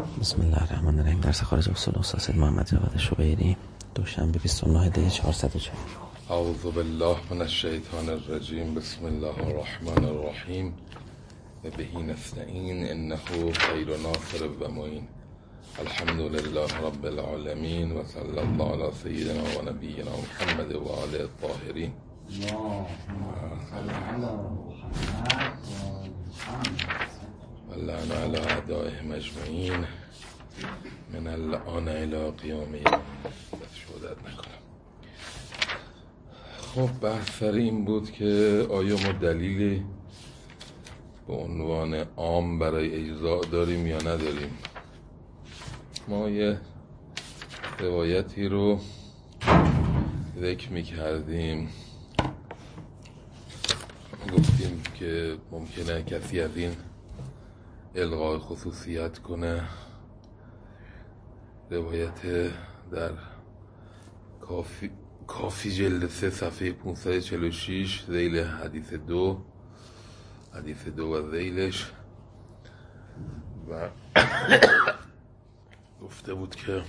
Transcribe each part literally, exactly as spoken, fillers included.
بسم الله الرحمن الرحیم. درس خارج اصول استاد سید محمد جواد شبیری، دوشنبه بیست و نه دی چهارصد و چهار. اعوذ بالله من الشیطان الرجیم. بسم الله الرحمن الرحیم و بهی نستعین انه خیر ناصر و معین. الحمد لله رب العالمین و صلی الله علی سیدنا و نبینا محمد و آله الطاهرین. واللعن علی اعدائهم اجمعین من الان الی قیام یوم. دست شهادت نکنم. خب بحث سر این بود که آیا ما دلیلی به عنوان عام برای اجزاء داریم یا نداریم. ما یه روایتی رو ذکر می کردیم، گفتیم که ممکنه کسی از این الغای خصوصیت کنه. روایت در کافی, کافی جلد سه صفحه پانصد و چهل و شش ذیل حدیث دو حدیث دو و ذیلش و گفته بود که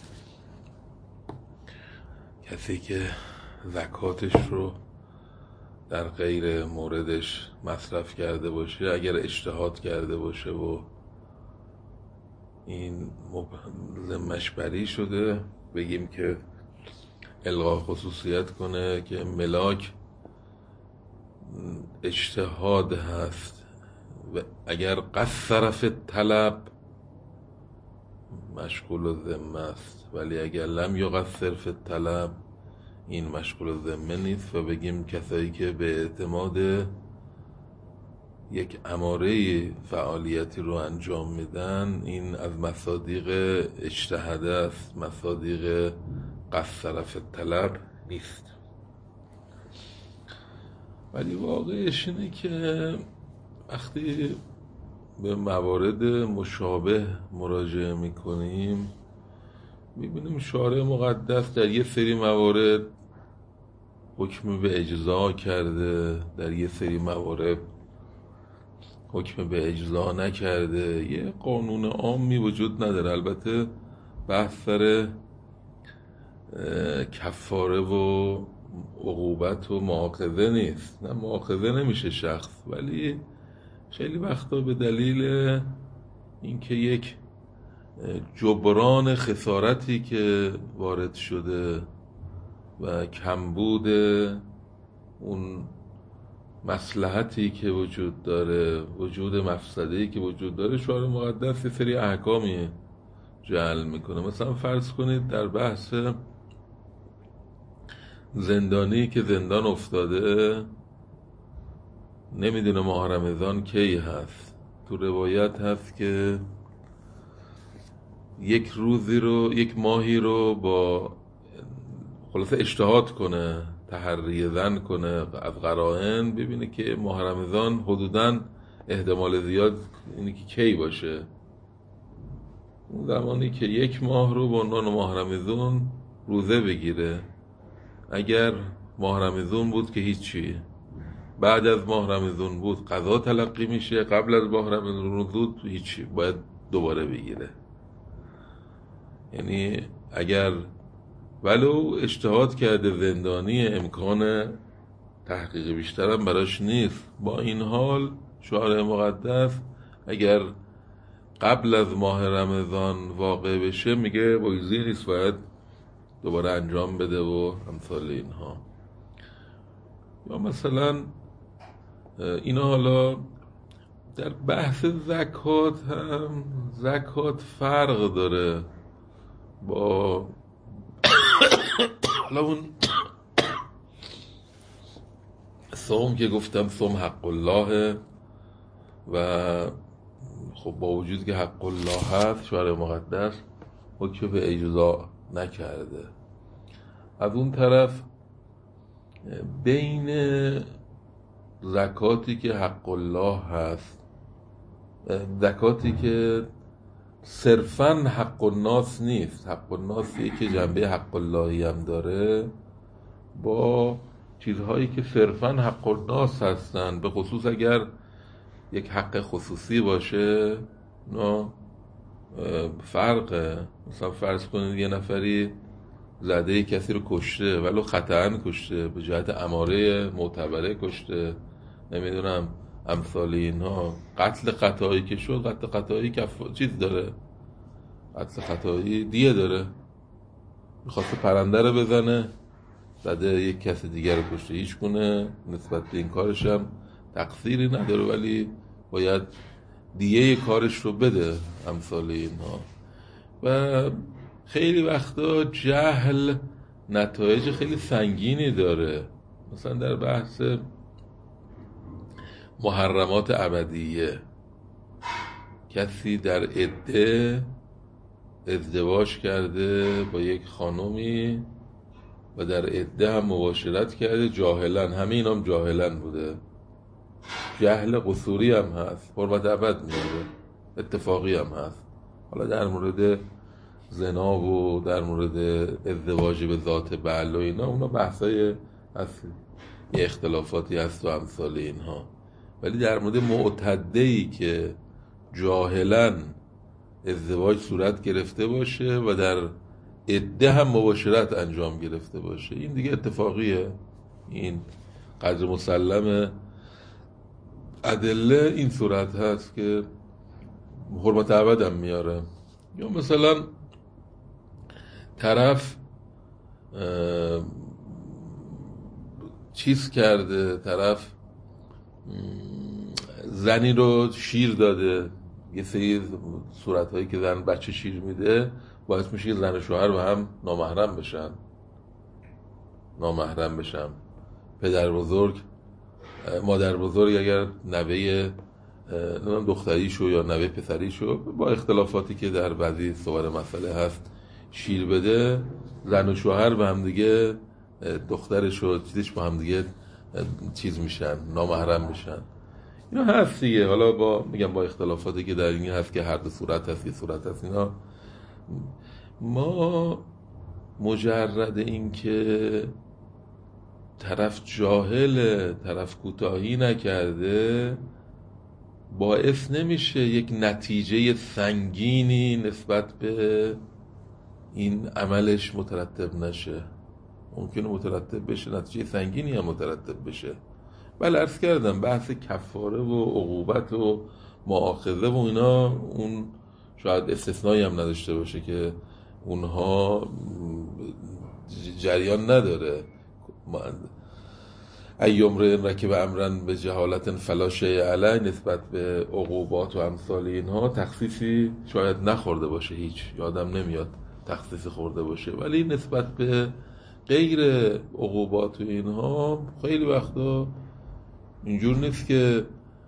کسی که زکاتش رو در غیر موردش مصرف کرده باشه، اگر اجتهاد کرده باشه و این ذمش بری شده، بگیم که الغا خصوصیت کنه که ملاک اجتهاد هست و اگر قصر فی الطلب مشغول الذمه است، ولی اگر لم یقصر فی الطلب این مشغول الذمه نیست. و بگیم کسایی که به اعتماد یک اماره فعالیتی رو انجام میدن، این از مصادیق اجتهاده است، مصادیق قصر فی الطلب نیست. ولی واقعش اینه که وقتی به موارد مشابه مراجعه میکنیم میبینیم شارع مقدس در یه سری موارد حکم به اجزا کرده، در یه سری موارد حکم به اجزا نکرده. یه قانون عامی وجود نداره. البته بحث سر کفاره و عقوبت و مؤاخذه نیست، نه مؤاخذه نمیشه شخص، ولی خیلی وقتا به دلیل اینکه یک جبران خسارتی که وارد شده و کمبود اون مصلحتی که وجود داره، وجود مفسده‌ای که وجود داره، شارع مقدس یه سری احکامی جعل میکنه. مثلا فرض کنید در بحث زندانی که زندان افتاده، نمیدونه ماه رمضان کی هست. تو روایت هست که یک روزی رو، یک ماهی رو با خلاصه اجتهاد کنه، تحری زن کنه از قرائن، ببینه که ماه رمضان حدوداً احتمال زیاد اینه که کی باشه. اون زمانی که یک ماه رو با عنوان ماه رمضان روزه بگیره. اگر ماه رمضان بود که هیچی، بعد از ماه رمضان بود قضا تلقی میشه، قبل از ماه رمضان بود هیچی، باید دوباره بگیره. یعنی اگر ولو اجتهاد کرده زندانی، امکان تحقیق بیشتر هم براش نیست، با این حال شارع مقدس اگر قبل از ماه رمضان واقع بشه میگه بایزی نیست، باید دوباره انجام بده و امثال اینها. یا مثلا اینا حالا در بحث زکات هم، زکات فرق داره با حالا اون صوم که گفتم صوم حق الله و خب با وجود که حق الله هست، شارع مقدس حکم به اجزا نکرده. از اون طرف بین زکاتی که حق الله هست، زکاتی که صرفاً حق الناس نیست، حق الناسی که جنبه حق اللهی هم داره، با چیزهایی که صرفاً حق الناس هستن، به خصوص اگر یک حق خصوصی باشه، نه فرقه. مثلا فرض کنید یه نفری زده کسی رو کشته ولو خطأً کشته، به جهت اماره معتبره کشته، نمیدونم امثال اینها. قتل خطایی که شد، قتل خطایی کف... چیز داره، قتل خطایی دیه داره. میخواسته پرنده رو بزنه، زده یک کس دیگر رو کشته، هیچ گونه نسبت به این کارش هم تقصیری نداره، ولی باید دیه کارش رو بده، امثال اینها. و خیلی وقتا جهل نتایج خیلی سنگینی داره. مثلا در بحث محرمات ابدیه، کسی در عده ازدواج کرده با یک خانومی و در عده هم مباشرت کرده جاهلاً، همه اینا هم جاهلاً بوده، جهل قصوری هم هست، حرمت ابد میاره، اتفاقی هم هست. حالا در مورد زنا و در مورد ازدواج به ذات بعل و اینا، اونا بحثای هست، یه اختلافاتی هست و امثال اینها. ولی در مورد معتده‌ای که جاهلاً ازدواج صورت گرفته باشه و در عده هم مباشرت انجام گرفته باشه، این دیگه اتفاقیه. این قدر مسلم ادله این صورت هست که حرمت ابد هم میاره. یا مثلا طرف چیز کرده، طرف زنی رو شیر داده، یه سری صورتهایی که زن بچه شیر میده باعث میشه زن و شوهر با هم نامحرم بشن نامحرم بشن پدر بزرگ، مادر بزرگ اگر نوه دختریشو یا نوه پسریشو با اختلافاتی که در بعضی صور مسئله هست شیر بده، زن و شوهر با هم دیگه، دخترش و چیزش با هم دیگه چیز میشن، نامحرم بشن. اینا هست دیگه. حالا با میگم با اختلافاتی که در این هست که هر دو صورت هست، یه صورت هست. اینا ما مجرد این که طرف جاهله، طرف کوتاهی نکرده، باعث نمیشه یک نتیجه سنگینی نسبت به این عملش مترتب نشه. ممکنه مترتب بشه، نتیجه سنگینی هم مترتب بشه. بله عرض کردم بحث کفاره و عقوبت و مؤاخذه و اینا، اون شاید استثنایی هم نداشته باشه که اونها جریان نداره. ایامر رکب امرن به جهالت فلا شیء علیه، نسبت به عقوبات و امثال اینها تخصیصی شاید نخورده باشه، هیچ یادم نمیاد تخصیصی خورده باشه. ولی نسبت به غیر عقوبات و اینها خیلی وقتا اینجور نیست که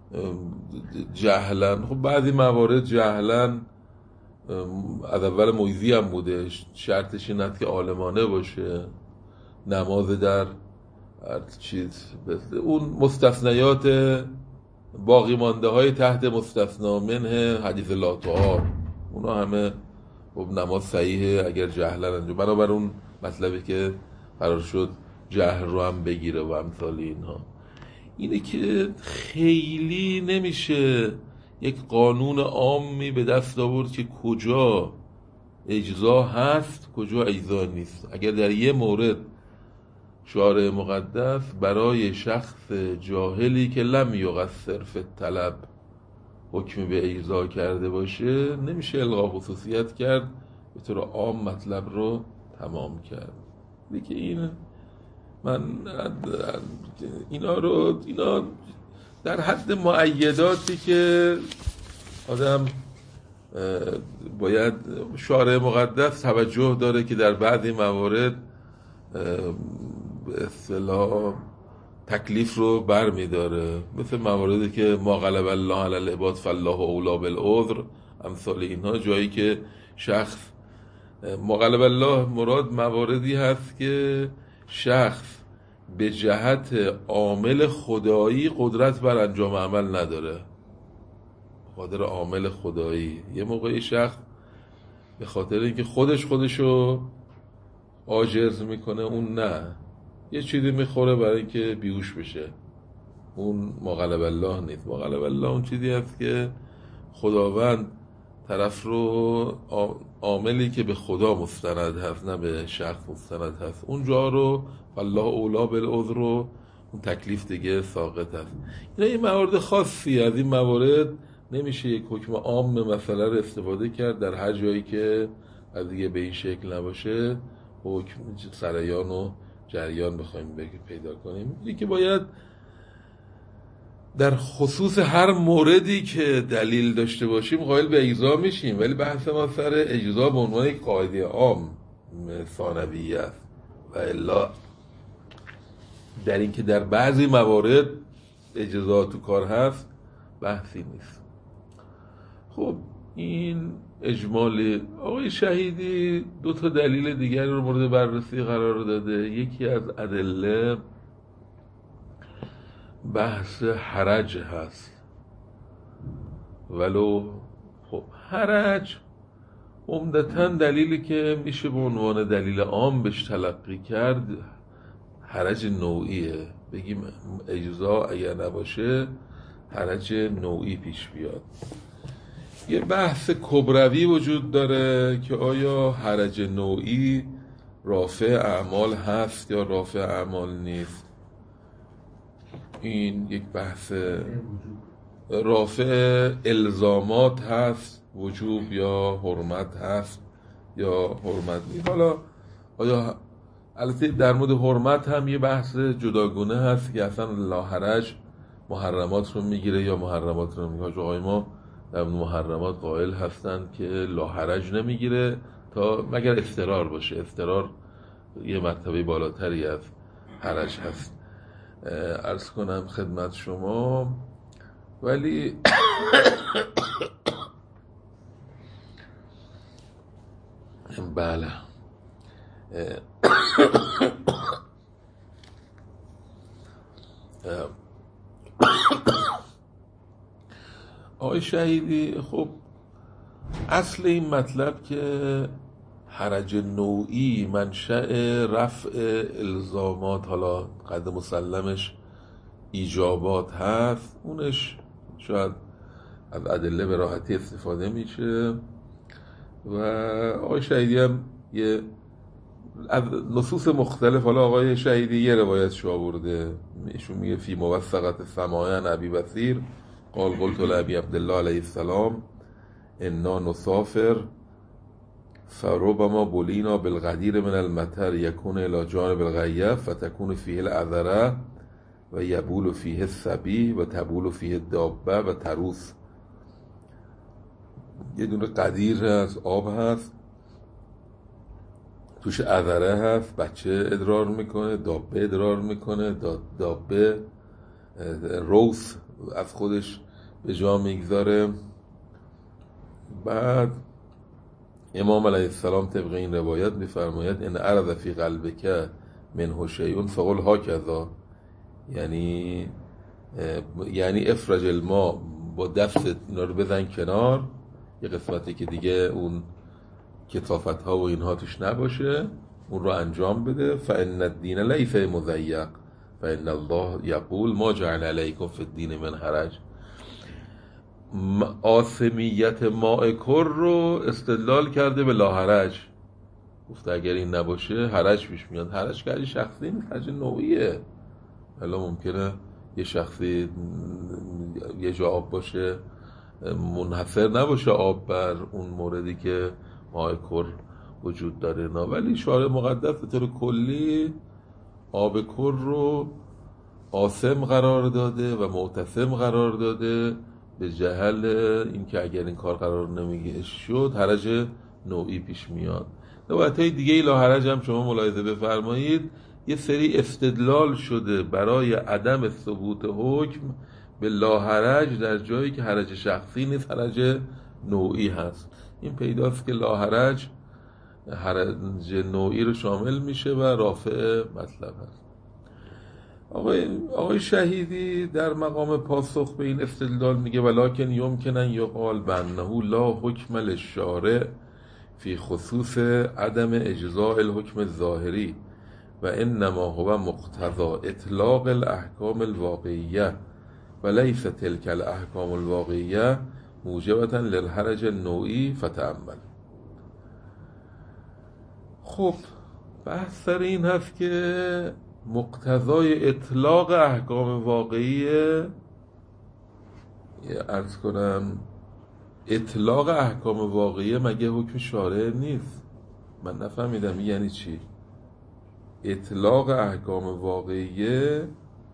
جهلن. خب بعضی موارد جهلن از اول مویزی هم بوده، شرطش این است که عالمانه باشه، نماز در چیز بسته. اون مستثنیات باقی مانده های تحت مستثنا منه حدیث لا تعار، اونا همه خب نماز صحیحه اگر جهلن انجام، بنابر اون مطلبی که قرار شد جهل رو هم بگیره و امثال اینها. اینه که خیلی نمیشه یک قانون عامی به دست آورد که کجا اجزا هست کجا اجزا نیست. اگر در یه مورد شارع مقدس برای شخص جاهلی که لم یقصر فی الطلب حکم به اجزا کرده باشه، نمیشه الغا خصوصیت کرد، به طور عام مطلب رو تمام کرد. دیگه این من اینا رو اینا در حد معیداتی که آدم باید شارع مقدس توجه داره که در بعضی موارد به اصطلاح تکلیف رو بر می داره، مثل مواردی که ما غلب الله علی العباد فالله اولی بالعذر امثال اینها، جایی که شخص ما غلب الله مراد مواردی هست که شخص به جهت عامل خدایی قدرت بر انجام عمل نداره، قادر عامل خدایی. یه موقعی شخص به خاطر اینکه خودش خودشو عاجز میکنه، اون نه، یه چیزی میخوره برای اینکه بیهوش بشه، اون ما غلب الله نیست. ما غلب الله اون چیزی هست که خداوند طرف رو عاملی که به خدا مستند هست نه به شخص مستند هست اونجا رو الله اولا بالعذر رو اون تکلیف دیگه ساقط هست. اینا یه موارد خاصی از این موارد نمیشه یک حکم عام مثلا رو استفاده کرد در هر جایی که از دیگه به این شکل نباشه حکم سریان و جریان بخوایم پیدا کنیم. یکی باید در خصوص هر موردی که دلیل داشته باشیم قائل به اجزا میشیم، ولی بحث ما سر اجزا به عنوان یک قاعده عام ثانویه است و الا در این که در بعضی موارد اجزا تو کار هست بحثی نیست. خب این اجمالی. آقای شهیدی دو تا دلیل دیگر رو مورد بررسی قرار داده. یکی از ادله بحث حرج هست، ولو خب حرج عمدتاً دلیلی که میشه به عنوان دلیل عام بهش تلقی کرد حرج نوعیه. بگیم اجزا اگر نباشه حرج نوعی پیش بیاد. یه بحث کبروی وجود داره که آیا حرج نوعی رافع اعمال هست یا رافع اعمال نیست. این یک بحث رافع الزامات هست، وجوب یا حرمت هست یا حرمت نیست. حالا آیا البته در مورد حرمت هم یه بحث جداگونه هست که اصلا لا حرج محرمات رو میگیره یا محرمات رو میگیره. آقای ما در محرمات قائل هستن که لا حرج نمیگیره تا مگر اضطرار باشه. اضطرار یه مرتبه بالاتری از حرج هست. عرض کنم خدمت شما، ولی بله آقای شهیدی خب اصل این مطلب که حرج نوعی منشأ رفع الزامات، حالا قد مسلمش ایجابات هست، اونش شاید از ادله به راحتی استفاده میشه. و آقای شهیدی هم یه از نصوص مختلف، حالا آقای شهیدی یه روایت شو آورده، ایشون میگه فی موثقت سماعن ابی بصیر قال قلت لابی عبدالله علیه السلام انا نسافر فربما بلینا بالغدیر من المطر یکون الى جانب الغیب فتکون فیه العذره و یبول فیه الصبی و تبول فیه الدابه و تروس. یه دونه قدیر هست، آب هست، توش عذره هست، بچه ادرار میکنه، دابه ادرار میکنه، دابه روس از خودش به جا میگذاره. بعد امام علیه السلام طبق این روایت میفرماید ان عرض فی قلبک منه شیء فقل هکذا، یعنی یعنی افرج الماء، با دستت اینا رو بزن کنار، یه قسمتی که دیگه اون کثافت ها و اینها توش نباشه اون رو انجام بده. فان الدین لیس مضیق فان الله یقول ما جعل علیکم فی الدین من حرج. آثمیت ماء کر رو استدلال کرده به لا حرج، گفته اگر این نباشه حرج پیش میاد. حرج که شخصی نیست، حرج نوعیه. حالا ممکنه یه شخصی یه جا آب باشه، منحصر نباشه آب بر اون موردی که ماء کر وجود داره نه، ولی شارع مقدس به طور کلی آب کر رو آثم قرار داده و معتصم قرار داده به جهل اینکه اگر این کار قرار نمیگه شد حرج نوعی پیش میاد. روایت‌های دیگه لا حرج هم شما ملاحظه بفرمایید یه سری استدلال شده برای عدم ثبوت حکم به لا حرج در جایی که حرج شخصی نیست، حرج نوعی هست. این پیداست که لا حرج حرج نوعی رو شامل میشه و رافع مطلب هست. آقای, آقای شهیدی در مقام پاسخ به این استدلال میگه ولکن یمکن ان یقال بانه لا حکم للشارع فی خصوص عدم اجزاء الحکم الظاهری و انما هو مقتضا اطلاق الاحکام الواقعیه و لیس تلک الاحکام الواقعیه موجبة للحرج النوعی فتأمل. خب بحث سر این هست که مقتضای اطلاق احکام واقعی، عرض کنم اطلاق احکام واقعی مگه حکم شارع نیست؟ من نفهمیدم یعنی چی اطلاق احکام واقعی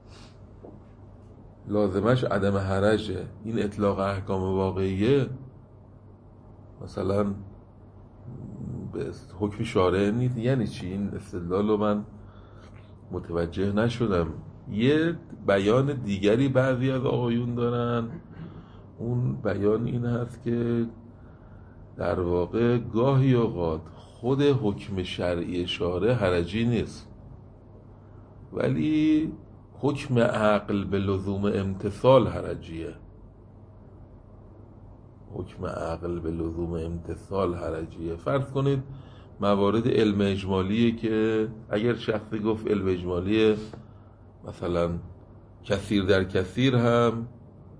لازمش عدم حرجه؟ این اطلاق احکام واقعی مثلا به حکم شارع نیست یعنی چی؟ این استدلال رو من متوجه نشدم. یه بیان دیگری بعضی از آقایون دارن، اون بیان این هست که در واقع گاهی اوقات خود حکم شرعی شارع حرجی نیست، ولی حکم عقل به لزوم امتثال حرجیه. حکم عقل به لزوم امتثال حرجیه. فرض کنید موارد علم اجمالیه که اگر شخصی گفت علم اجمالیه مثلا کثیر در کثیر هم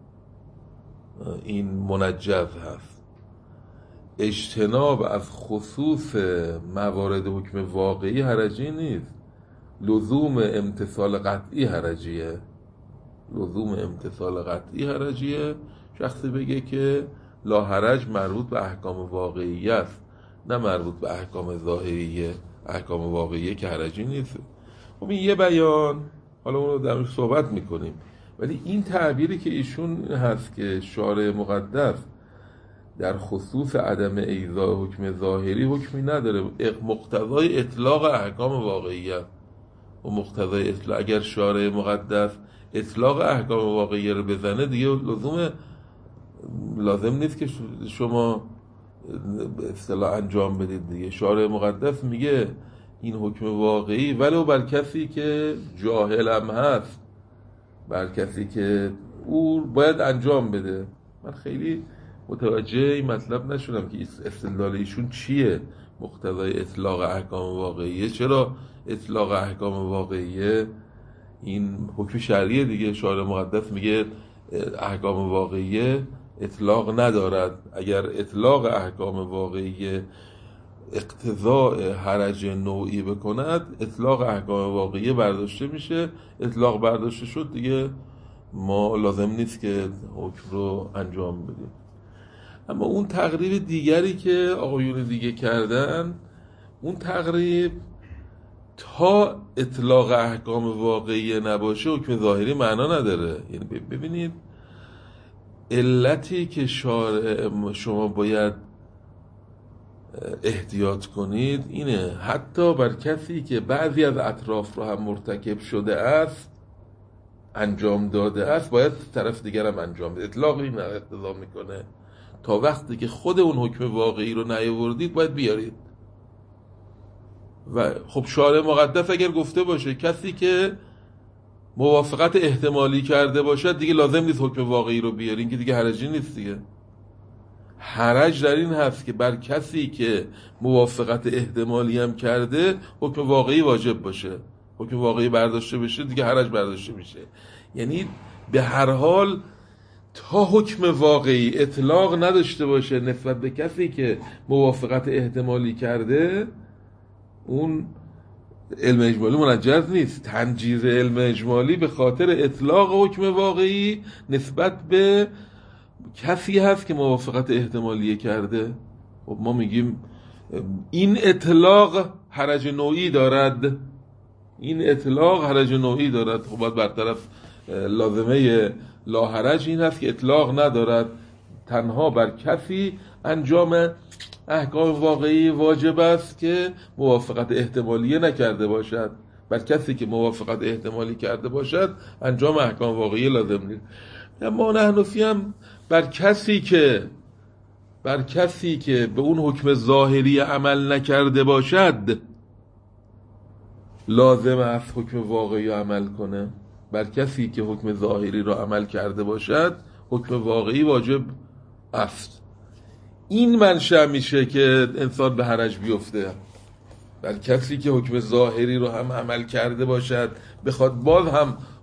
این منجز هست، اجتناب از خصوص موارد حکم واقعی حرجی نیست، لزوم امتثال قطعی حرجیه. لزوم امتثال قطعی حرجیه. شخصی بگه که لا حرج مربوط به احکام واقعی است نه مربوط به احکام ظاهریه. احکام واقعیه که حرجی نیست. خب این یه بیان، حالا اون رو در موردش صحبت میکنیم، ولی این تعبیری که ایشون هست که شارع مقدس در خصوص عدم ایضاح حکم ظاهری حکمی نداره، مقتضای اطلاق احکام واقعیه و مقتضای اطلاق، اگر شارع مقدس اطلاق احکام واقعیه رو بزنه دیگه لزوم لازم نیست که شما به اصطلاح انجام بدید دیگه. شارع مقدس میگه این حکم واقعی ولو بر کسی که جاهلم هست، بر کسی که او باید انجام بده. من خیلی متوجه این مطلب نشدم که استدلال ایشون چیه مقتضای اطلاق احکام واقعیه. چرا اطلاق احکام واقعیه؟ این حکم شرعیه دیگه. شارع مقدس میگه احکام واقعیه اطلاق ندارد. اگر اطلاق احکام واقعیه اقتضاء حرج نوعی بکند، اطلاق احکام واقعیه برداشته میشه. اطلاق برداشته شد دیگه ما لازم نیست که حکم رو انجام بدیم. اما اون تقریب دیگری که آقایون دیگه کردن، اون تقریب تا اطلاق احکام واقعیه نباشه حکم ظاهری معنا نداره. یعنی ببینید علتی که شارع شما باید احتیاط کنید اینه، حتی بر کسی که بعضی از اطراف رو هم مرتکب شده است، انجام داده است، باید طرف دیگر هم انجام بده. اطلاق این اقتضا میکنه تا وقتی که خود اون حکم واقعی رو نیاوردید باید بیارید. و خب شارع مقدس اگر گفته باشه کسی که موافقت احتمالی کرده باشد دیگه لازم نیست حکم واقعی رو بیارین، که دیگه حرجی نیست دیگه. حرج در این هست که بر کسی که موافقت احتمالی هم کرده حکم واقعی واجب باشه، حکم واقعی برداشته بشه دیگه حرج برداشته میشه. یعنی به هر حال تا حکم واقعی اطلاق نداشته باشه نسبت به کسی که موافقت احتمالی کرده، اون علم اجمالی منجز نیست. تنجیز علم اجمالی به خاطر اطلاق حکم واقعی نسبت به کسی هست که موافقت احتمالیه کرده. خب ما میگیم این اطلاق حرج نوعی دارد، این اطلاق حرج نوعی دارد. خب باید برطرف لازمه لا حرج این هست که اطلاق ندارد، تنها بر کسی انجام احکام واقعی واجب است که موافقت احتمالیه نکرده باشد. بر کسی که موافقت احتمالی کرده باشد انجام احکام واقعی لازم نیست. اما حنفی هم بر کسی که بر کسی که به اون حکم ظاهری عمل نکرده باشد لازم است حکم واقعی عمل کنه. بر کسی که حکم ظاهری را عمل کرده باشد حکم واقعی واجب است. این منشأ میشه که انسان به حرج بیفته. بر کسی که حکم ظاهری رو هم عمل کرده باشد بخواد باز هم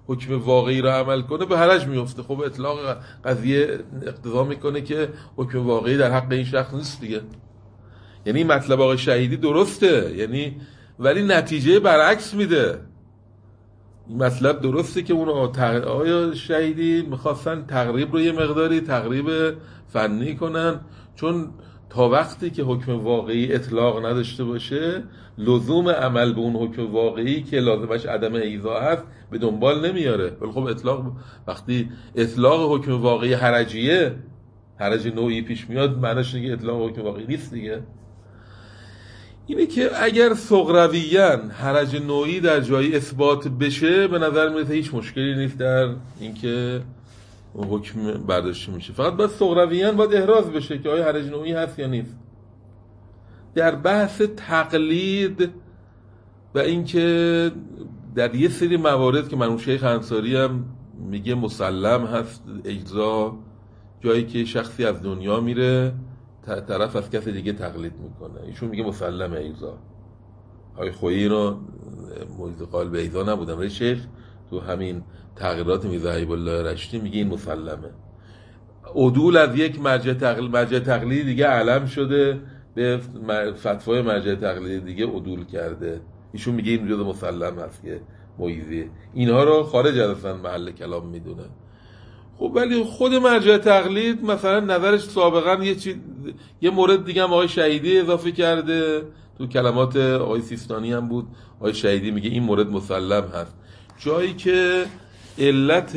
حکم واقعی را عمل کنه به حرج میفته. خب اطلاق قضیه اقتضا میکنه که حکم واقعی در حق این شخص نیست دیگه. یعنی مطلب آقای شهیدی درسته، یعنی ولی نتیجه برعکس میده. این مطلب درسته که اون آقای شهیدی میخواستن تقریب رو یه مقداری تقریب فنی کنن، چون تا وقتی که حکم واقعی اطلاق نداشته باشه لزوم عمل به اون حکم واقعی که لازمش عدم ایذا هست به دنبال نمیاره. ولی خب اطلاق وقتی اطلاق حکم واقعی حرجیه، حرج نوعی پیش میاد، معنیش اینه که اطلاق حکم واقعی نیست دیگه. اینه که اگر صغرویاً حرج نوعی در جایی اثبات بشه به نظر میرسه هیچ مشکلی نیست در اینکه حکم برداشته میشه، فقط باید صغرویاً باید احراز بشه که آیا حرج نوعی هست یا نیست. در بحث تقلید و اینکه در یه سری موارد که مرحوم شیخ انصاری هم میگه مسلم هست اجزا، جایی که شخصی از دنیا میره طرف از کسی دیگه تقلید میکنه، ایشون میگه مسلم ایضا. های خویی رو موجود قال به ایضا نبودم، ولی شیخ تو همین تغییرات میرزا حبیب الله رشتی میگه این مسلمه. عدول از یک مرجع تقلید مرجع تقلید دیگه علم شده به فتوای مرجع تقلید دیگه عدول کرده، ایشون میگه این جزء مسلم هست که مویزی اینها رو خارج از اصلا محل کلام میدونه. خب ولی خود مرجع تقلید مثلا نظرش سابقا یه چیز یه مورد دیگه هم آقای شهیدی اضافه کرده، تو کلمات آقای سیستانی هم بود، آقای شهیدی میگه این مورد مسلم هست، جایی که علت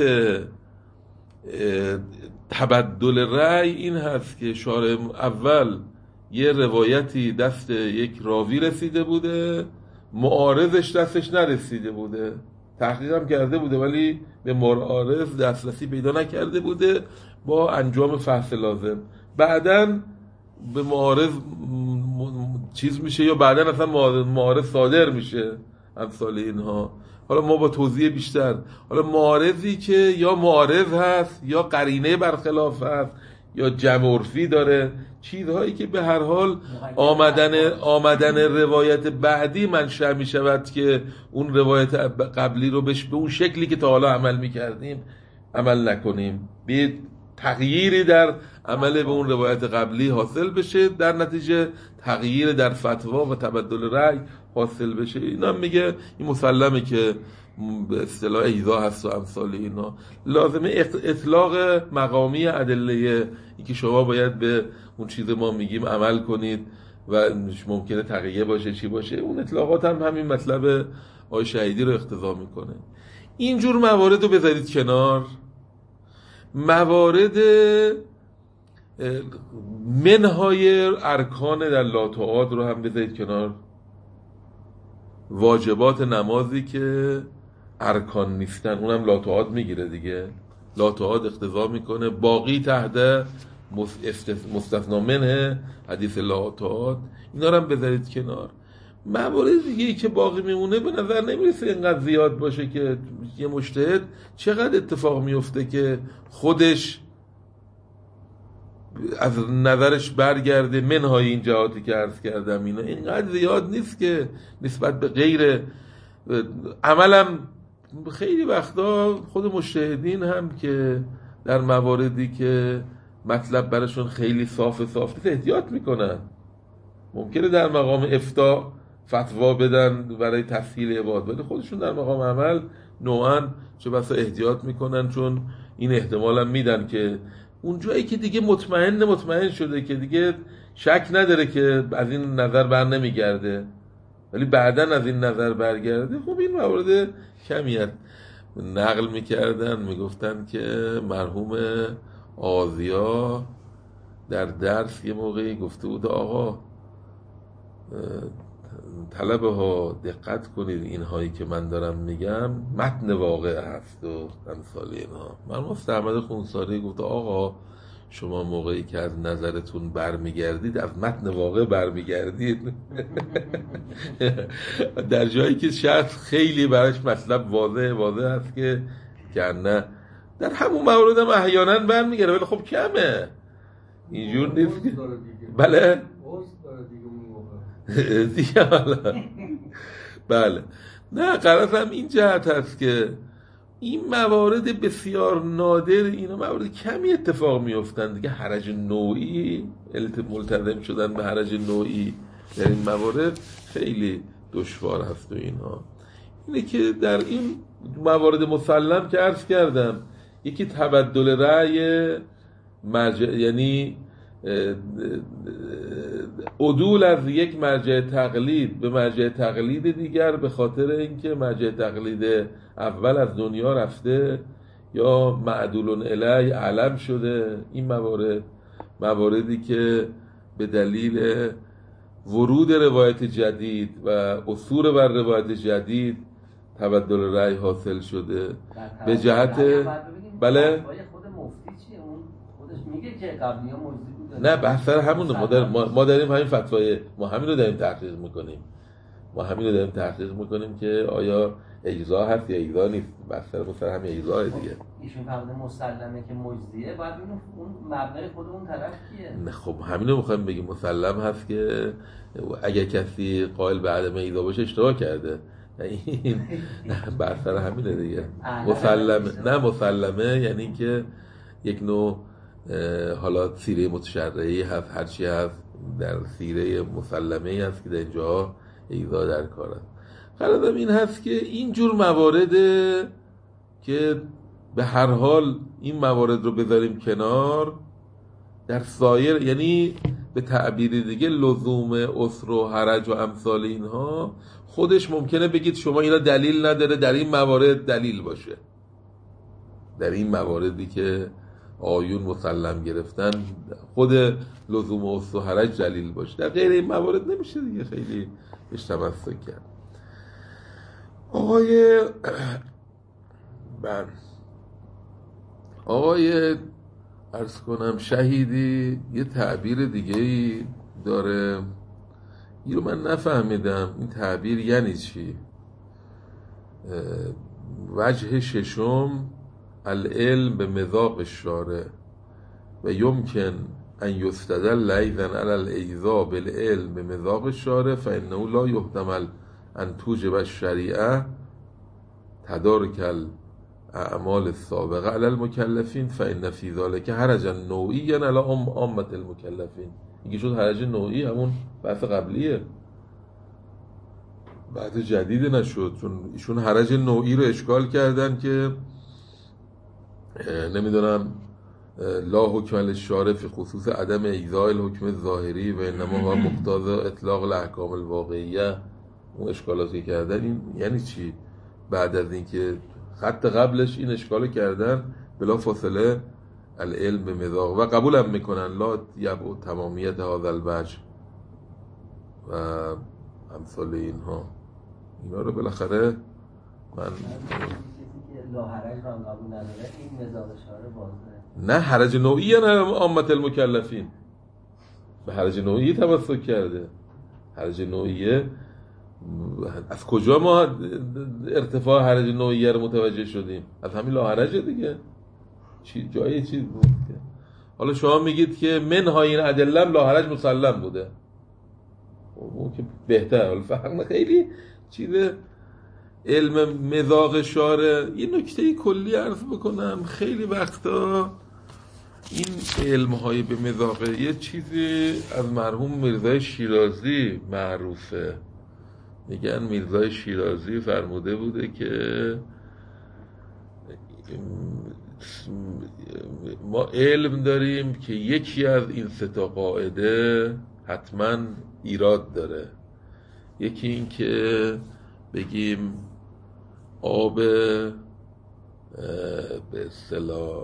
تبدل رأی این هست که شارع اول یه روایتی دست یک راوی رسیده بوده، معارضش دستش نرسیده بوده، تحقیق هم کرده بوده ولی به معارض دسترسی پیدا نکرده بوده با انجام فحص لازم، بعدن به معارض چیز میشه یا بعدن اصلا معارض صادر میشه امثال اینها. حالا ما با توضیح بیشتر، حالا معارضی که یا معارض هست یا قرینه برخلاف هست یا جمع عرفی داره، چیزهایی که به هر حال آمدن آمدن روایت بعدی منشأ می شود که اون روایت قبلی رو بش به اون شکلی که تا حالا عمل می کردیم عمل نکنیم، به تغییری در عمل به اون روایت قبلی حاصل بشه، در نتیجه تغییر در فتوا و تبدل رأی حاصل بشه. اینا میگه این مسلمه که به اصطلاح ایضاح هست و امثال اینا. لازمه اطلاق مقامی ادله، اینکه شما باید به اون چیز ما میگیم عمل کنید و ممکنه تقیه باشه چی باشه، اون اطلاقات هم همین مطلب آقای شهیدی رو اقتضا میکنه. اینجور موارد رو بذارید کنار، موارد منهای ارکان در لاتعاد رو هم بذارید کنار، واجبات نمازی که ارکان نیستن اونم لاتعاد میگیره دیگه، لاتعاد اقتضا میکنه، باقی تحت مستثنا منه حدیث لاتعاد، اینا رو هم بذارید کنار. موارد دیگه ای که باقی میمونه به نظر نمیرسه اینقدر زیاد باشه که یه مجتهد چقدر اتفاق میفته که خودش از نظرش برگرده منهای این جهاتی که عرض کردم، اینا اینقدر زیاد نیست که نسبت به غیر عملم خیلی وقتا خود مجتهدین هم که در مواردی که مطلب براشون خیلی صاف صاف نیست احتیاط میکنن، ممکنه در مقام افتاء فتوا بدن برای تسهیل عباد ولی خودشون در مقام عمل نوعاً چه بسا احتیاط میکنن، چون این احتمال هم میدن که اون جایی که دیگه مطمئن مطمئن شده که دیگه شک نداره که از این نظر بر نمیگرده ولی بعدن از این نظر برگرده، خب این موارد کمیت نقل میکردن، میگفتن که مرحوم آذیا در درس یه موقعی گفته بود آقا طلبه ها دقت کنید اینهایی که من دارم میگم متن واقع هست و امثال اینها. مرحوم مفتی احمد خونساری گفت آقا شما موقعی که از نظرتون برمیگردید از متن واقع برمیگردید در جایی که شخص خیلی براش مطلب واضح واضح هست که نه در همون مورد هم احیانا برمیگرده ولی خب کمه، اینجور نیست که بله دیگه حالا بله نه قرارم این جهت هست که این موارد بسیار نادر، اینا موارد کمی اتفاق میافتند دیگه. حرج نوعی، ملتزم شدن به حرج نوعی در این موارد خیلی دشوار هست و اینها. اینه که در این موارد مسلم که عرض کردم، یکی تبدل رأی مرجع، یعنی عدول از یک مرجع تقلید به مرجع تقلید دیگر به خاطر اینکه مرجع تقلید اول از دنیا رفته یا معدولون الیه علم شده. این موارد مواردی که به دلیل ورود روایت جدید و عثور بر روایت جدید تبدل رأی حاصل شده به جهت بله میگه که قبلی ها موجودی بود. نه بحث همونه. ما, در ما داریم همین فتوای ما همین رو داریم تحقیق میکنیم ما همین رو داریم تحقیق میکنیم که آیا اجزا هست یا اجزا نیست. بحث مثلا همین اجزا دیگه. ایشون فرموده مسلمه که مجزیه، باید ببینیم اون مبنای خود اون طرف کیه. نه خب همین رو میخوایم بگیم. مسلم هست که اگر کسی قائل به عدم اجزا باشه اشتباه کرده. این بحث همینه دیگه. مسلمه نه مسلمه یعنی که یک نوع حالا سیره متشرعی هست، هرچی هست در سیره مسلمه هست که در اینجا ایضا در کار هست. قرارم این هست که این جور موارد که به هر حال این موارد رو بذاریم کنار، در سایر یعنی به تعبیر دیگه لزوم عسر و حرج و امثال اینها خودش ممکنه بگید شما اینا دلیل نداره در این موارد دلیل باشه، در این مواردی که آیون مسلم گرفتن خود لزوم عسر و حرج دلیل باشه، در غیر این موارد نمیشه دیگه خیلی بهش تمسک کرد. آقای بن آقای عرض کنم شهیدی یه تعبیر دیگه ای داره، این رو من نفهمیدم این تعبیر یعنی چی. وجه ششم العلم به مذاق الشارع و یمکن ان یستدل ایضا علی الاجزاء بالعلم به مذاق الشارع فانه لا یحتمل ان توجب الشریعه تدارک الاعمال السابقه علی المکلفین فان فی ذلک حرجا نوعیا علی عامه المکلفین. میگه شد حرج نوعی همون بحث قبلیه، بعد جدید نشد، چون ایشون حرج نوعی رو اشکال کردن که نمیدونم لا حکم الشارع فی خصوص عدم اجزاء الحکم الظاهری و انما هو مقتضی اطلاق الاحکام الواقعیه. اون اشکالاتی کردن این یعنی چی؟ بعد از اینکه خط قبلش این اشکالو کردن بلا فاصله العلم به مذاق و قبول هم میکنن لا یبعو تمامیت هذا الوجه و امثال اینها. اینا رو بالاخره من لا حرج رو قبول نداره، این مذاق شارع بازه. نه حرج نوعی نه عامه المکلفین به حرج نوعی توسط کرده. حرج نوعیه از کجا ما ارتفاع حرج نوعیه رو متوجه شدیم؟ از همین لا حرج دیگه. چی جای چیز بود که حالا شما میگید که منهای این ادله لا حرج مسلم بوده، اون که بهتر. حالا فهم خیلی چیز علم مذاق شارع. یه نکته کلی عرض بکنم، خیلی وقتا این علم‌های به مذاق یه چیزی از مرحوم میرزای شیرازی معروفه. میگن میرزای شیرازی فرموده بوده که ما علم داریم که یکی از این سه تا قاعده حتما ایراد داره. یکی این که بگیم آب به اصطلاح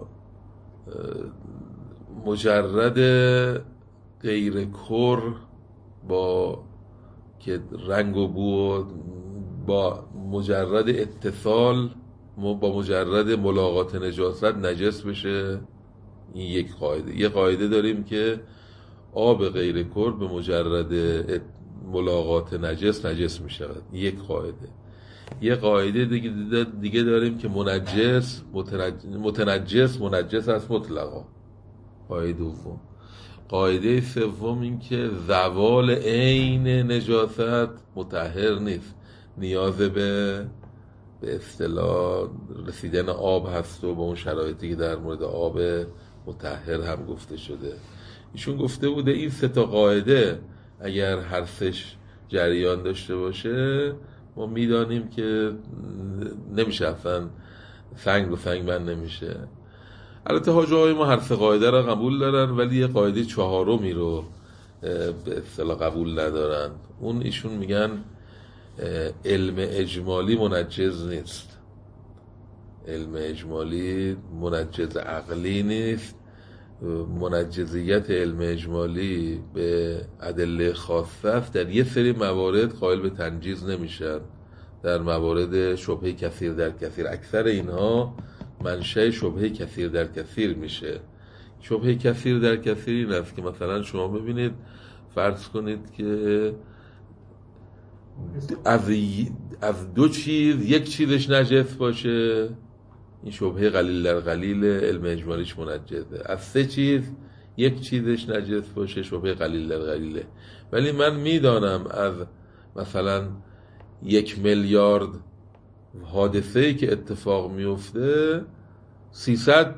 مجرد غیر کر با که رنگ و بو با مجرد اتصال با مجرد ملاقات نجاست نجس بشه. این یک قاعده. یه قاعده داریم که آب غیر کر به مجرد ملاقات نجس نجس میشه. یک قاعده. یه قاعده دیگه, دیگه داریم که منجس متنجس منجس است مطلقا. قاعده دوم. قاعده سوم این که زوال عین نجاست مطهر نیست، نیاز به به اصطلاح رسیدن آب هست و با اون شرایطی که در مورد آب مطهر هم گفته شده. ایشون گفته بوده این سه تا قاعده اگر هر سش جریان داشته باشه ما میدانیم که نمیشه، اصلا سنگ رو سنگ بند نمیشه. البته حاجه های ما هر سه قاعده رو قبول دارن ولی یه قاعده چهارمی رو به اصطلاح قبول ندارن. اون ایشون میگن علم اجمالی منجز نیست، علم اجمالی منجز عقلی نیست. منجزیت علم اجمالی به ادله خاصه است. در یه سری موارد قائل به تنجیز نمیشن، در موارد شبهه کثیر در کثیر. اکثر اینها منشأ شبهه کثیر در کثیر میشه. شبهه کثیر در کثیر این است که مثلا شما ببینید فرض کنید که از از دو چیز یک چیزش نجس باشه، این شبهه قلیل در قلیل علم اجمالیش منجزه. از سه چیز یک چیزش نجس باشه شبهه قلیل در قلیله. ولی من میدانم از مثلا یک میلیارد حادثه‌ای که اتفاق میفته سیصد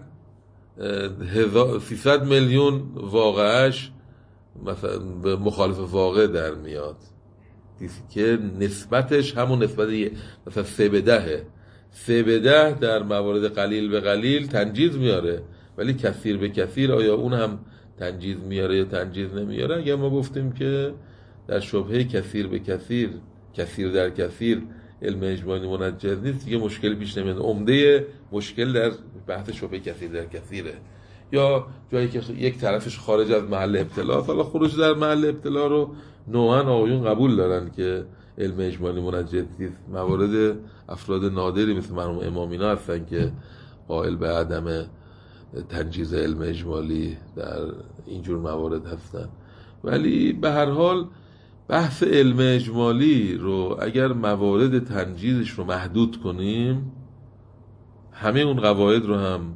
سیصد میلیون واقعش مثلا به مخالف واقع در میاد که نسبتش همون نسبت مثلا سه به دهه. سه به ده در موارد قلیل به قلیل تنجیز میاره، ولی کثیر به کثیر آیا اون هم تنجیز میاره یا تنجیز نمیاره؟ اگر ما گفتیم که در شبهه کثیر به کثیر، کثیر در کثیر علم اجمالی منجز نیست، دیگه مشکل پیش نمیاد. عمده مشکل در بحث شبهه کثیر در کثیره، یا جایی که یک طرفش خارج از محل ابتلا. حالا خروج در محل ابتلا رو نوعا آقایون قبول دارن که علم اجمالی منجز نیست. موارد افراد نادری مثل مرحوم امامینا هستن که قائل به عدم تنجیز علم اجمالی در اینجور موارد هستن. ولی به هر حال بحث علم اجمالی رو اگر موارد تنجیزش رو محدود کنیم، همه اون قواعد رو هم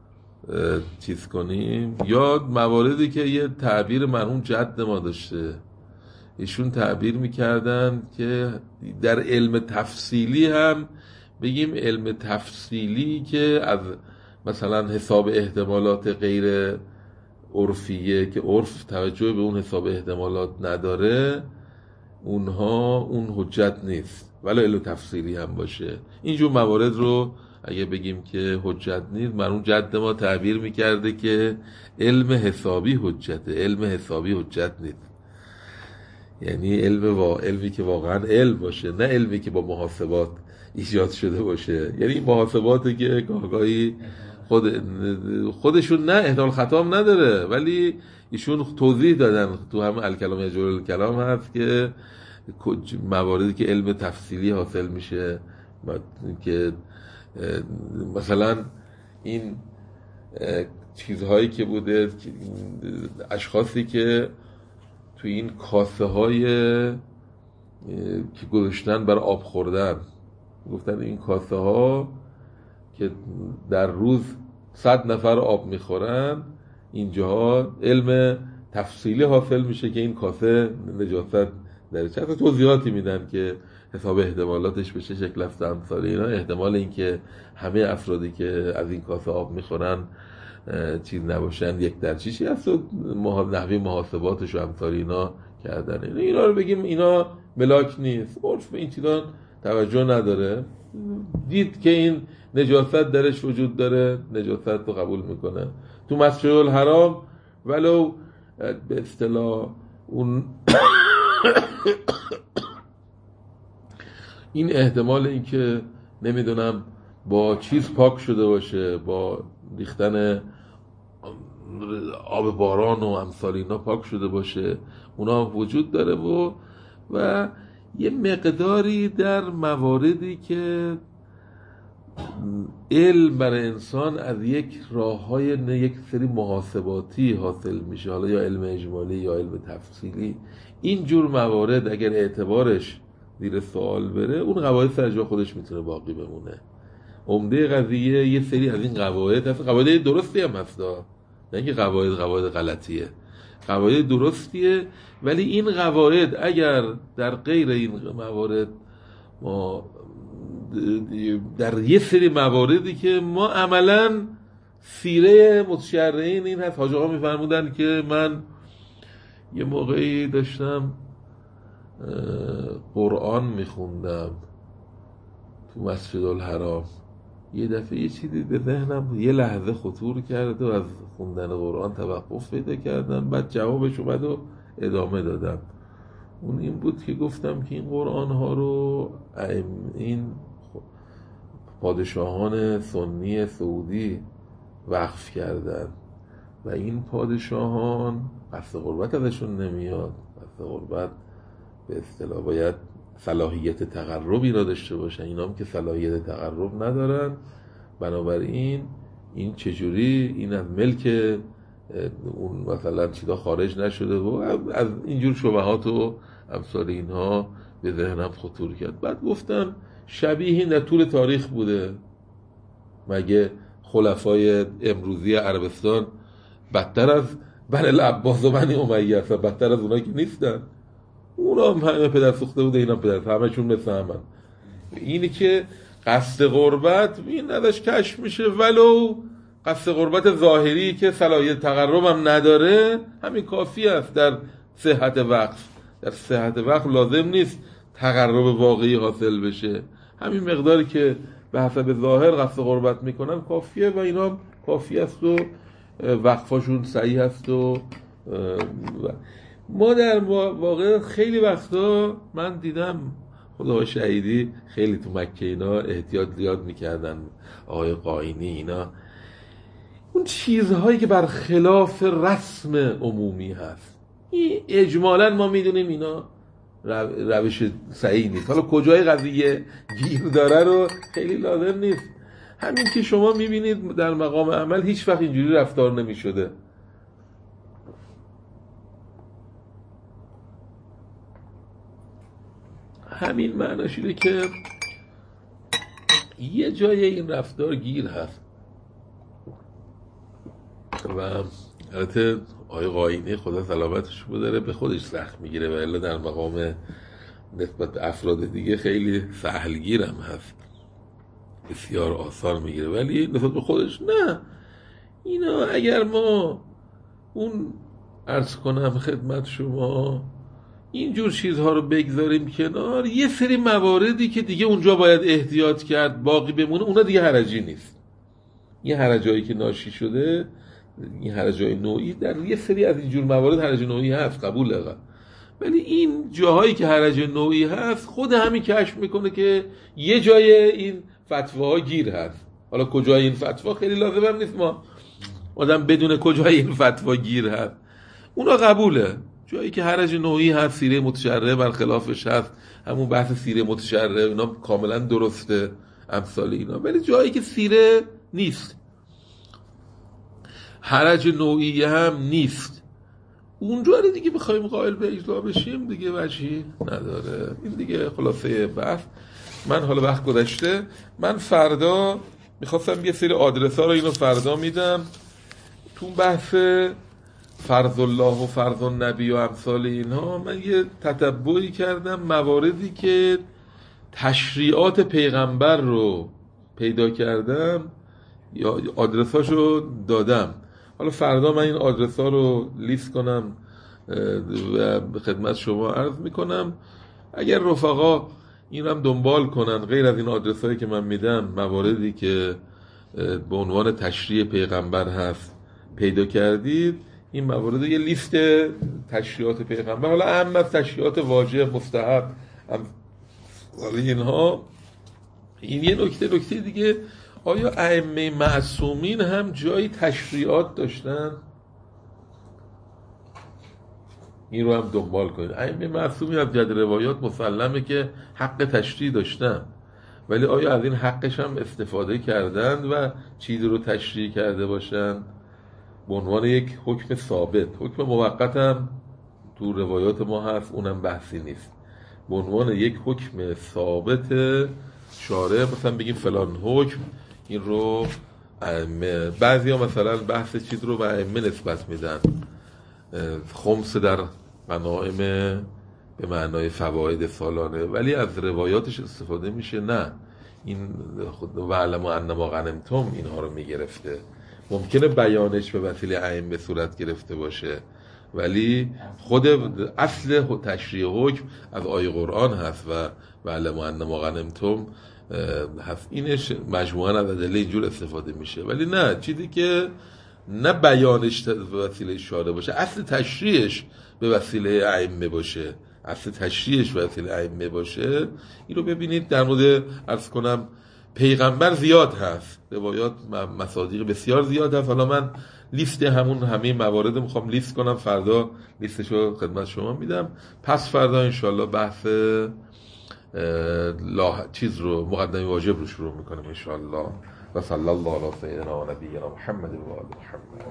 چیز کنیم، یا مواردی که یه تعبیر مرحوم جد ما داشته، ایشون تعبیر میکردن که در علم تفصیلی هم بگیم علم تفصیلی که از مثلا حساب احتمالات غیر عرفیه که عرف توجه به اون حساب احتمالات نداره، اونها اون حجت نیست، ولی علم تفصیلی هم باشه. اینجور موارد رو اگه بگیم که حجت نیست، مرحوم جد ما تعبیر میکرده که علم حسابی حجته، علم حسابی حجت نیست. یعنی علم وا... علمی که واقعا علم باشه، نه علمی که با محاسبات ایجاد شده باشه. یعنی محاسباتی که گاهگاهی خود خودشون نه احتمال خطا هم نداره، ولی ایشون توضیح دادن تو هم الکلام یجوز الکلام هست که مواردی که علم تفصیلی حاصل میشه که مثلا این چیزهایی که بوده، اشخاصی که تو این کاسه های که گذاشتن برای آب خوردن، گفتن این کاسه ها که در روز صد نفر آب میخورن، اینجاها علم تفصیلی حاصل میشه که این کاسه نجاست داره. چه توضیحاتی میدن که حساب احتمالاتش به چه شکل است، امثال اینا. احتمال این که همه افرادی که از این کاسه آب میخورن چیز نباشن یک در چیشی هست و نحوی محاسباتش و امثال اینا کردن. اینا, اینا رو بگیم اینا ملاک نیست، عرف به این چیزان توجه نداره، دید که این نجاست درش وجود داره، نجاست رو قبول میکنه. تو مسجد الحرام ولو به اصطلاح اون این احتمال این که نمیدونم با چیز پاک شده باشه، با ریختن آب باران و امثال اینا پاک شده باشه، اونا وجود داره. و و یه مقداری در مواردی که علم برای انسان از یک راه‌های یک سری محاسباتی حاصل میشه، حالا یا علم اجمالی یا علم تفصیلی، این جور موارد اگر اعتبارش زیر سوال بره، اون قواعد سر جا خودش میتونه باقی بمونه. عمده قضیه یه سری از این قواعد هست، قواعد درستی هم هست، نه اینکه قواعد قواعد غلطیه، قواعد درستیه، ولی این قواعد اگر در غیر این موارد ما در یه سری مواردی که ما عملاً سیره متشرعین این هست. حاج آقا میفرمودن که من یه موقعی داشتم قرآن میخوندم تو مسجد الحرام، یه دفعه یه چیزی به ذهنم یه لحظه خطور کرد و از خوندن قرآن توقف پیدا کردم، بعد جوابش اومد و ادامه دادم. اون این بود که گفتم که این قرآن ها رو این پادشاهان سنی سعودی وقف کردن و این پادشاهان قصد غربت ازشون نمیاد. قصد غربت به اصطلاح باید صلاحیت تقربی را داشته باشن، اینا هم که صلاحیت تقرب ندارن. بنابراین این چجوری این از ملک اون مثلا چیزا خارج نشده و از اینجور شبهات و امثال اینها به ذهنم خطور کرد. بعد گفتم شبیه این در طول تاریخ بوده، مگه خلفای امروزی عربستان بدتر از بنی العباس و بنی امیه هستن؟ بدتر از اونا که نیستن. اونا هم همه پدر سوخته بوده، اینا پدر همه‌شون مثل همن. اینی که قصد غربت این ازش کشف میشه، ولو قصد غربت ظاهری که صلاحیت تقرب هم نداره، همین کافی است در صحت وقف. در صحت وقف لازم نیست تقرب واقعی حاصل بشه، همین مقداری که به حسب ظاهر قصد غربت میکنن کافیه و اینا کافی است و وقفاشون صحیح است. و ما در واقع خیلی وقتا من دیدم خدا شهیدی خیلی تو مکه اینا احتیاط زیاد میکردن، آقای قائینی اینا، اون چیزهایی که بر خلاف رسم عمومی هست، این اجمالاً ما میدونیم اینا روش صحیح نیست. حالا کجای قضیه گیر داره رو خیلی لازم نیست. همین که شما میبینید در مقام عمل هیچ وقت اینجوری رفتار نمیشده. همین معناش اینه که یه جای این رفتار گیر هست و البته آقای قائینی خدا سلامتش بداره به خودش سخت میگیره و الا در مقام نسبت به افراد دیگه خیلی سهلگیر هم هست، بسیار آسان میگیره، ولی نسبت به خودش نه. اینا اگر ما اون عرض کنم خدمت شما اینجور چیزها رو بگذاریم کنار، یه سری مواردی که دیگه اونجا باید احتیاط کرد باقی بمونه، اونا دیگه حرجی نیست. یه حرجایی که ناشی شده، این حرجای نوعی، در یه سری از اینجور موارد حرج نوعی هست، قبوله، ولی این جاهایی که حرج نوعی هست خود همین کشف میکنه که یه جای این فتواها گیر هست. حالا کجای این فتوا خیلی لازم هم نیست ما آدم بدون کجای این فتوا گیر هست، اونا قبوله. جایی که حرج نوعی هست، سیره متشرعه برخلافش هست، همون بحث سیره متشرعه اینا کاملا درسته، امثال اینا. ولی جایی که سیره نیست، حرج نوعی هم نیست، اونجا دیگه بخوایم قائل به اجزا بشیم دیگه وجهی نداره. این دیگه خلاصه بحث. من حالا وقت گذشته، من فردا میخواستم یه سری آدرس ها رو اینو فردا میدم تو بحث فرض الله و فرض النبی و امثال اینها. من یه تتبعی کردم مواردی که تشریعات پیغمبر رو پیدا کردم یا آدرس هاشو دادم. حالا فردا من این آدرس ها رو لیست کنم و به خدمت شما عرض میکنم. اگر رفقا این هم دنبال کنن، غیر از این آدرس هایی که من میدم، مواردی که به عنوان تشریع پیغمبر هست پیدا کردید، این موارد یه لیست تشریعات پیغمبر، حالا اهم از تشریعات واجب، مستحب، اینها. این یه نکته. نکته دیگه، آیا ائمه معصومین هم جایی تشریعات داشتن؟ این رو هم دنبال کنید. ائمه معصومین از جد روایات مسلمه که حق تشریع داشتن، ولی آیا از این حقش هم استفاده کردن و چیزی رو تشریع کرده باشن به عنوان یک حکم ثابت؟ حکم موقت هم تو روایات ما هست، اونم بحثی نیست. به عنوان یک حکم ثابت شارع مثلا بگیم فلان حکم، این رو بعضی ها مثلا بحث چیز رو به ائمه نسبت میدن، خمس در غنائم به معنای فواید سالانه، ولی از روایاتش استفاده میشه نه، این خود وعلم انما غنمتم اینها رو میگرفته. ممکنه بیانش به وسیله ائمه صورت گرفته باشه، ولی خود اصل تشریع حکم از آیه قرآن هست و وعلم انما غنمتم هست. اینش مجموعاً از ادله اینجور استفاده میشه، ولی نه چیزی که نه بیانش به وسیله شارع باشه، اصل تشریعش به وسیله ائمه باشه، اصل تشریعش به وسیله ائمه باشه. این رو ببینید در مورد عرض کنم پیغمبر زیاد هست، روایات مصادیق بسیار زیاد هست. حالا من لیست همون همه موارد میخوام لیست کنم، فردا لیستشو خدمت شما میدم. پس فردا انشالله بحث لا چیز رو مقدمه واجب رو شروع میکنم انشالله. و صلی الله علی سیدنا و نبینا محمد و آل محمد.